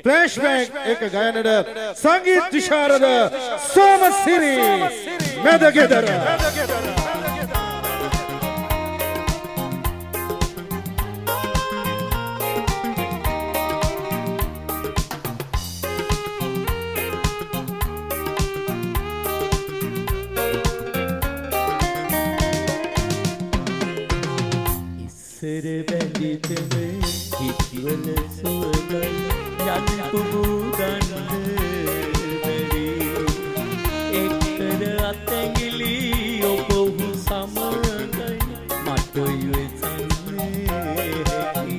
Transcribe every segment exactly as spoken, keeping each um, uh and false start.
flashback එක ගායනද සංගීත විශාරද සෝමසිරි මෙදගෙදර ඉස්සර බැඳිතම හිතවල සුවඳයි යන්න පුබුදන්න බැරි එක්කර අතැඟිලි ඔබ ඔහු සමගයි මට ඉවසන්නේ හැකි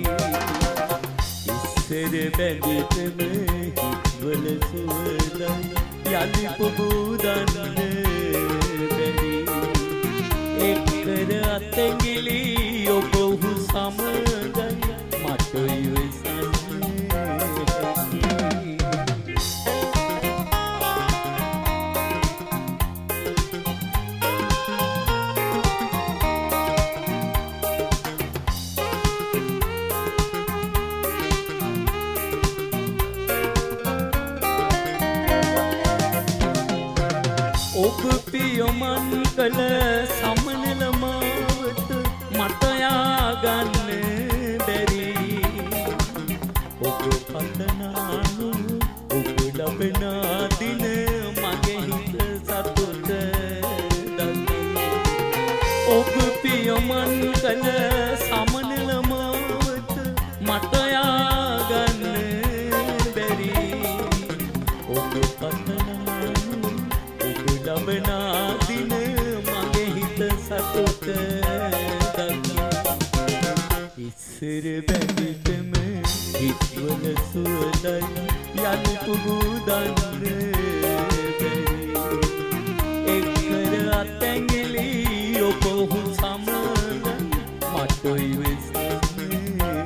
ඉස්සර බැඳිතම හිතවල සුවඳයි යන්න පුබුදන්න බැරි එක්කර අතැඟිලි ඔබ ඔහු සමගයි මට ඉවසන්නේ හැකි ඔබ පියමන් කළ සමනල මාවත මට යාගන්න බැරි ඔබ පතනානු ඔබ ලබන දින මගේ හිත සතුට දන්නේ ඔබ පියමන් කළ සමනල මාවත මට යාගන්න බැරි ඔබ පතනානු ලබන දින මගේ හිත සතුට දක්නා ඉස්සර බැඳිතම හිතවල සුවඳයි යන්න පුබුදන්න බැරි එක්කර අතැඟිලි ඔබ ඔහු සමගයි මට ඉවසන්නේ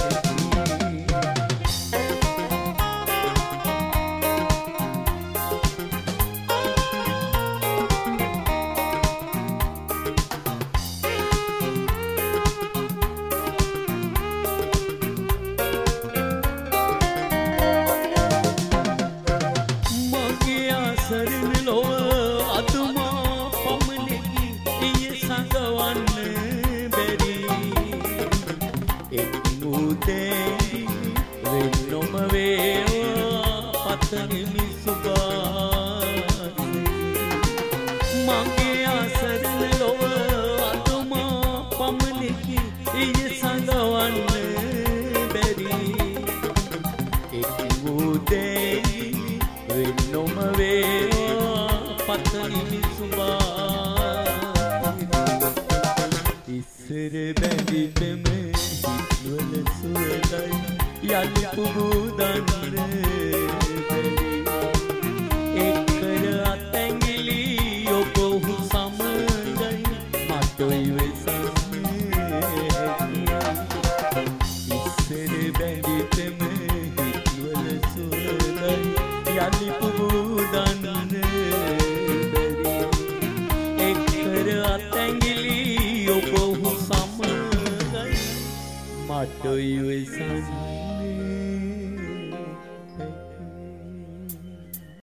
සරණ ලොව අතුමා පමණකි එය සඟවන්න බැරි එක් මුදේ වෙන්නොම වේවා පතනෙමි සුභාසේ මගේ අසරණ ලොව අතුමා පමණකි එය සඟවන්න බැරි එක් මුදේ වෙන්නොම වේවා පතනිමි සුභාසේ ඉස්සර බැඳිතම හිතවල සුවඳයි යන්න පුබුදන්න බැරි එක්කර අතැඟිලි ඔබ ඔහු සමගයි මට ඉවසන්නේ හැකි ඉස්සර බැඳිතම හිතවල සුවඳයි යන්න පුබුදන්න බැරි එක්කර අතැඟිලි ඔබ ඔහු සමගයි මට ඉවසන්නේ